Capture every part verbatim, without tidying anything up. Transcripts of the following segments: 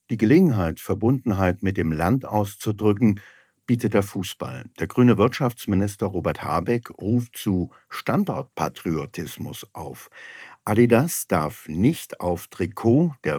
Die Gelegenheit, Verbundenheit mit dem Land auszudrücken, bietet der Fußball. Der grüne Wirtschaftsminister Robert Habeck ruft zu Standortpatriotismus auf. Adidas darf nicht auf Trikot der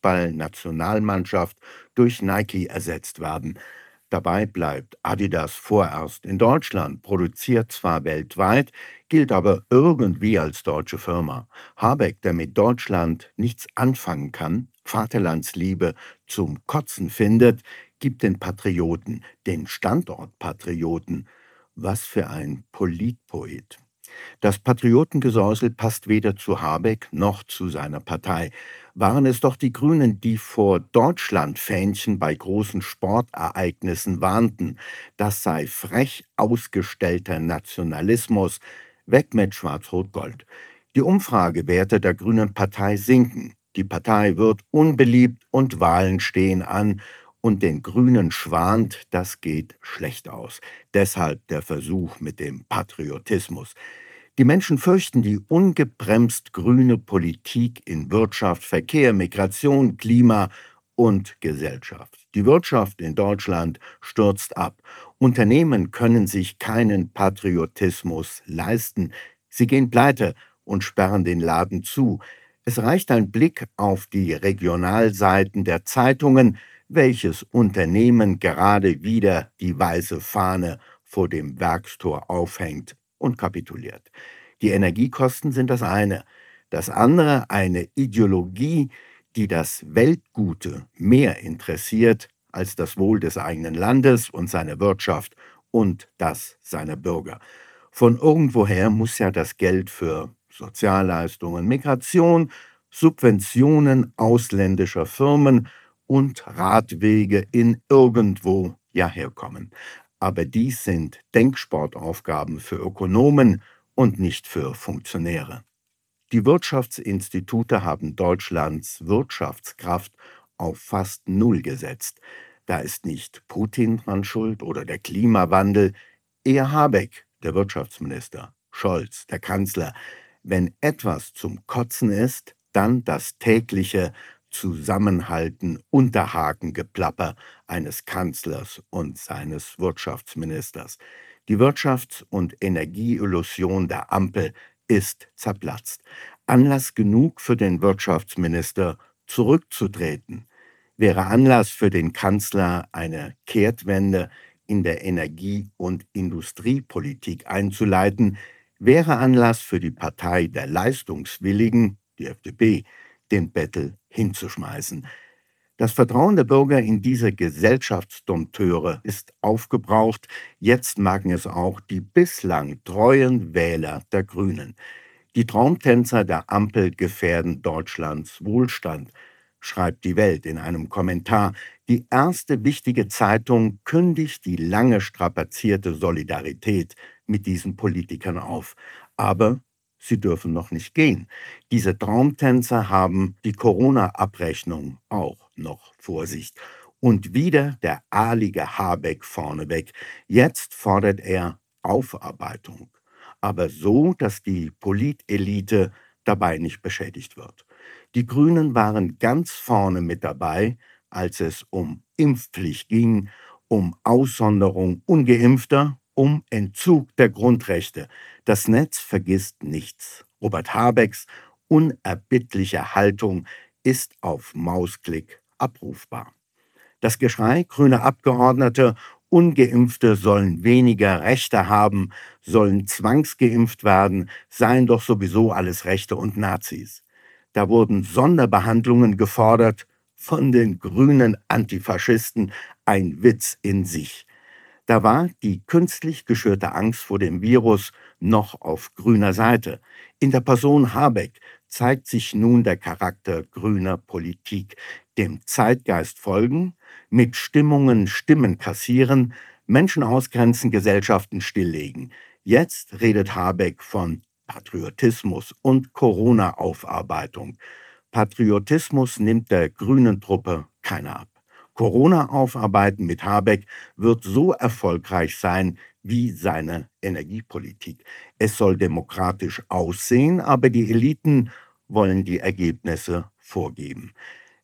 Fußballnationalmannschaft durch Nike ersetzt werden. Dabei bleibt Adidas vorerst in Deutschland, produziert zwar weltweit, gilt aber irgendwie als deutsche Firma. Habeck, der mit Deutschland nichts anfangen kann, Vaterlandsliebe zum Kotzen findet, gibt den Patrioten, den Standortpatrioten. Was für ein Politpoet. Das Patriotengesäusel passt weder zu Habeck noch zu seiner Partei. Waren es doch die Grünen, die vor Deutschlandfähnchen bei großen Sportereignissen warnten. Das sei frech ausgestellter Nationalismus. Weg mit Schwarz-Rot-Gold. Die Umfragewerte der Grünen Partei sinken. Die Partei wird unbeliebt und Wahlen stehen an. Und den Grünen schwant, das geht schlecht aus. Deshalb der Versuch mit dem Patriotismus. Die Menschen fürchten die ungebremst grüne Politik in Wirtschaft, Verkehr, Migration, Klima und Gesellschaft. Die Wirtschaft in Deutschland stürzt ab. Unternehmen können sich keinen Patriotismus leisten. Sie gehen pleite und sperren den Laden zu. Es reicht ein Blick auf die Regionalseiten der Zeitungen, welches Unternehmen gerade wieder die weiße Fahne vor dem Werkstor aufhängt und kapituliert. Die Energiekosten sind das eine. Das andere eine Ideologie, die das Weltgute mehr interessiert als das Wohl des eigenen Landes und seiner Wirtschaft und das seiner Bürger. Von irgendwoher muss ja das Geld für Sozialleistungen, Migration, Subventionen ausländischer Firmen und Radwege in irgendwo ja herkommen. Aber dies sind Denksportaufgaben für Ökonomen und nicht für Funktionäre. Die Wirtschaftsinstitute haben Deutschlands Wirtschaftskraft auf fast Null gesetzt. Da ist nicht Putin dran schuld oder der Klimawandel, eher Habeck, der Wirtschaftsminister, Scholz, der Kanzler. Wenn etwas zum Kotzen ist, dann das tägliche Zusammenhalten, Unterhakengeplapper eines Kanzlers und seines Wirtschaftsministers. Die Wirtschafts- und Energieillusion der Ampel ist zerplatzt. Anlass genug für den Wirtschaftsminister, zurückzutreten. Wäre Anlass für den Kanzler, eine Kehrtwende in der Energie- und Industriepolitik einzuleiten, wäre Anlass für die Partei der Leistungswilligen, die F D P, den Bettel hinzuschmeißen. Das Vertrauen der Bürger in diese Gesellschaftsdompteure ist aufgebraucht. Jetzt merken es auch die bislang treuen Wähler der Grünen. Die Traumtänzer der Ampel gefährden Deutschlands Wohlstand, schreibt die Welt in einem Kommentar. Die erste wichtige Zeitung kündigt die lange strapazierte Solidarität mit diesen Politikern auf. Aber sie dürfen noch nicht gehen. Diese Traumtänzer haben die Corona-Abrechnung auch noch vor sich. Und wieder der ahlige Habeck vorneweg. Jetzt fordert er Aufarbeitung. Aber so, dass die Politelite dabei nicht beschädigt wird. Die Grünen waren ganz vorne mit dabei, als es um Impfpflicht ging, um Aussonderung Ungeimpfter, um Entzug der Grundrechte. Das Netz vergisst nichts. Robert Habecks unerbittliche Haltung ist auf Mausklick abrufbar. Das Geschrei grüner Abgeordnete, Ungeimpfte sollen weniger Rechte haben, sollen zwangsgeimpft werden, seien doch sowieso alles Rechte und Nazis. Da wurden Sonderbehandlungen gefordert von den grünen Antifaschisten, ein Witz in sich. Da war die künstlich geschürte Angst vor dem Virus noch auf grüner Seite. In der Person Habeck zeigt sich nun der Charakter grüner Politik, dem Zeitgeist folgen, mit Stimmungen Stimmen kassieren, Menschen ausgrenzen, Gesellschaften stilllegen. Jetzt redet Habeck von Patriotismus und Corona-Aufarbeitung. Patriotismus nimmt der grünen Truppe keiner ab. Corona aufarbeiten mit Habeck wird so erfolgreich sein wie seine Energiepolitik. Es soll demokratisch aussehen, aber die Eliten wollen die Ergebnisse vorgeben.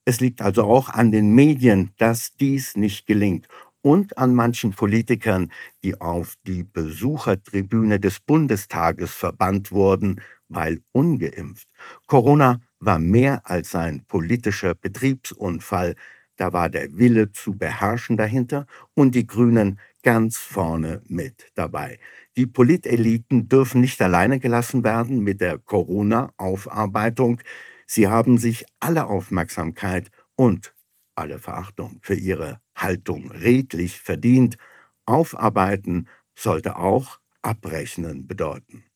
Es liegt also auch an den Medien, dass dies nicht gelingt und an manchen Politikern, die auf die Besuchertribüne des Bundestages verbannt wurden, weil ungeimpft. Corona war mehr als ein politischer Betriebsunfall. Da war der Wille zu beherrschen dahinter und die Grünen ganz vorne mit dabei. Die Politeliten dürfen nicht alleine gelassen werden mit der Corona-Aufarbeitung. Sie haben sich alle Aufmerksamkeit und alle Verachtung für ihre Haltung redlich verdient. Aufarbeiten sollte auch abrechnen bedeuten.